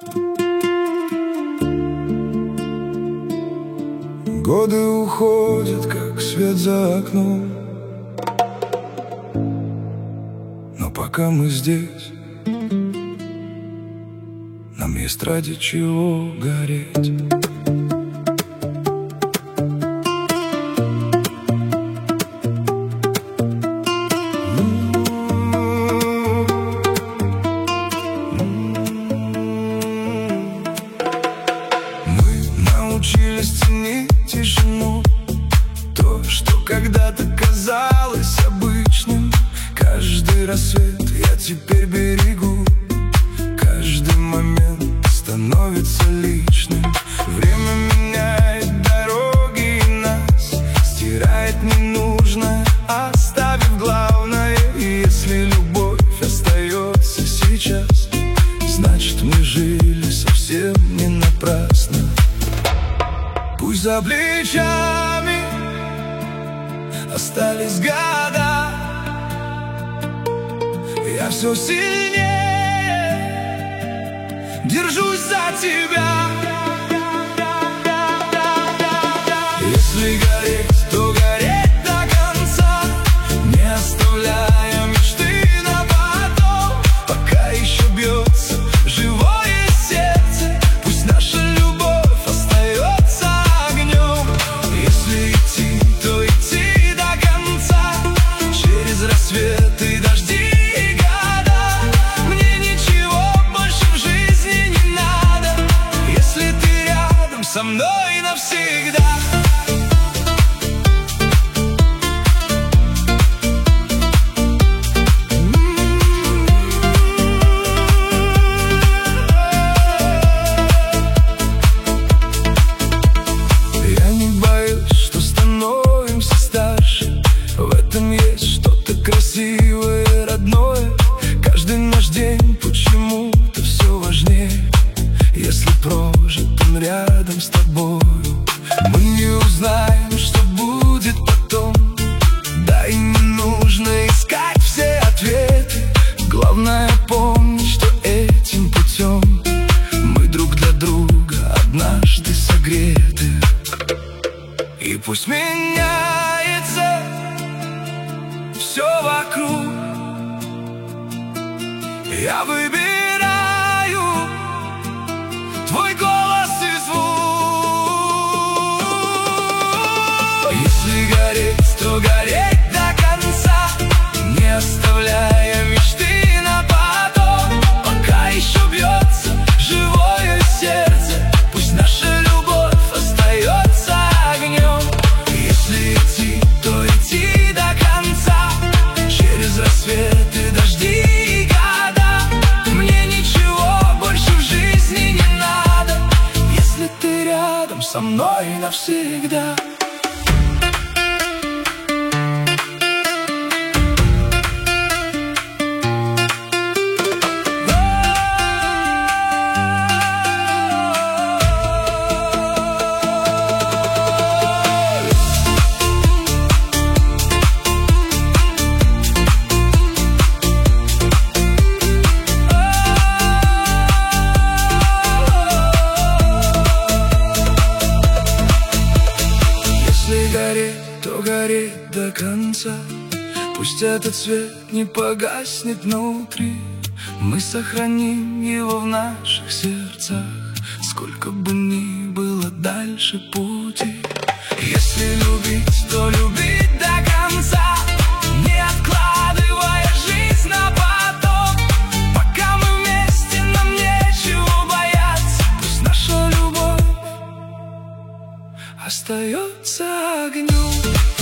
Годы уходят, как свет за окном, но пока мы здесь, нам есть ради чего гореть. Научились ценить тишину, то, что когда-то казалось обычным. Каждый рассвет я теперь берегу, каждый момент становится личным. Время меняет дороги и нас, стирает ненужное, оставив главное. И если любовь остается сейчас, значит мы жили совсем не напрасно. Пусть за плечами остались года, я все сильнее держусь за тебя. Если гореть, то гореть до конца, не оставляя мечты на потом. Пока еще бьется живое сердце, пусть наша любовь остается огнем. Если идти, то идти до конца, через рассветы, дожди и года. Мне ничего больше в жизни не надо, если ты рядом со мной навсегда. Красивое, родное, каждый наш день почему-то все важнее. Если прожит он рядом с тобою, мы не узнаем, что будет потом. Да и не нужно искать все ответы, главное помнить, что этим путем мы друг для друга однажды согреты. И пусть меняется все вокруг, я выбираю твой голос и звук. Если гореть, то гореть до конца, не оставляя мечты на потом. Пока еще бьется живое сердце, пусть наша любовь остается огнем. Если идти, то идти до конца, через рассветы, дожди и года. Мне ничего больше в жизни не надо, если ты рядом со мной навсегда. То гореть до конца, пусть этот свет не погаснет внутри. Мы сохраним его в наших сердцах, сколько бы ни было дальше пути. Если любить, то любить до конца, не откладывая жизнь на потом. Пока мы вместе, нам нечего бояться, пусть наша любовь остается огнем.